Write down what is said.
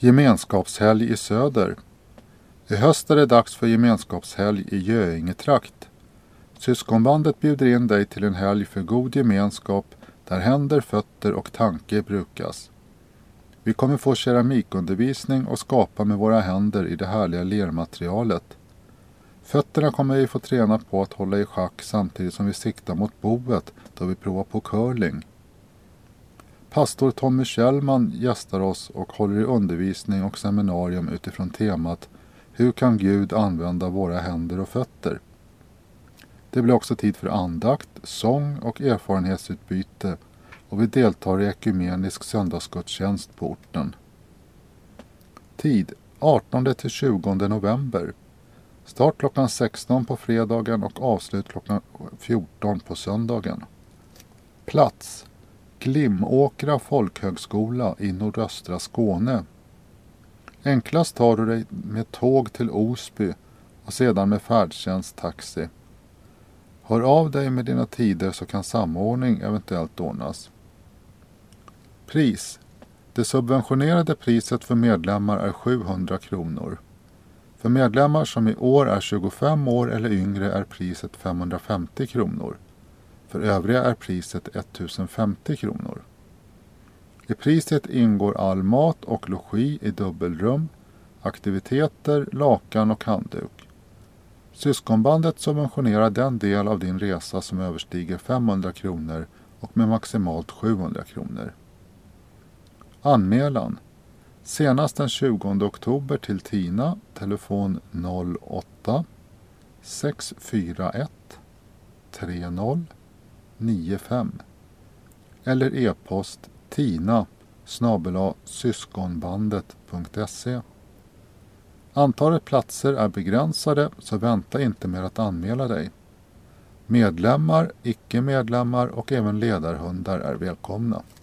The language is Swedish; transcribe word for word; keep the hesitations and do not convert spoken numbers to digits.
Gemenskapshelg i söder. I höst är det dags för gemenskapshelg i Göingetrakt. Syskonbandet bjuder in dig till en helg för god gemenskap där händer, fötter och tanke brukas. Vi kommer få keramikundervisning och skapa med våra händer i det härliga lermaterialet. Fötterna kommer vi få träna på att hålla i schack samtidigt som vi siktar mot boet då vi provar på curling. Pastor Tommy Kjellman gästar oss och håller i undervisning och seminarium utifrån temat Hur kan Gud använda våra händer och fötter? Det blir också tid för andakt, sång och erfarenhetsutbyte och vi deltar i ekumenisk söndagsgudstjänst på orten. Tid artonde till tjugonde november. Start klockan sexton på fredagen och avslut klockan fjorton på söndagen. Plats Glimåkra folkhögskola i nordöstra Skåne. Enklast tar du dig med tåg till Osby och sedan med färdtjänst taxi. Hör av dig med dina tider så kan samordning eventuellt ordnas. Pris. Det subventionerade priset för medlemmar är sjuhundra kronor. För medlemmar som i år är tjugofem år eller yngre är priset femhundrafemtio kronor. För övriga är priset ettusenfemtio kronor. I priset ingår all mat och logi i dubbelrum, aktiviteter, lakan och handduk. Syskonbandet subventionerar den del av din resa som överstiger femhundra kronor och med maximalt sjuhundra kronor. Anmälan. Senast den tjugonde oktober till Tina, telefon noll åtta sex fyra ett tre noll nio fem eller e-post tina snabel-a syskonbandet punkt se. Antalet platser är begränsade så vänta inte med att anmäla dig. Medlemmar, icke-medlemmar och även ledarhundar är välkomna.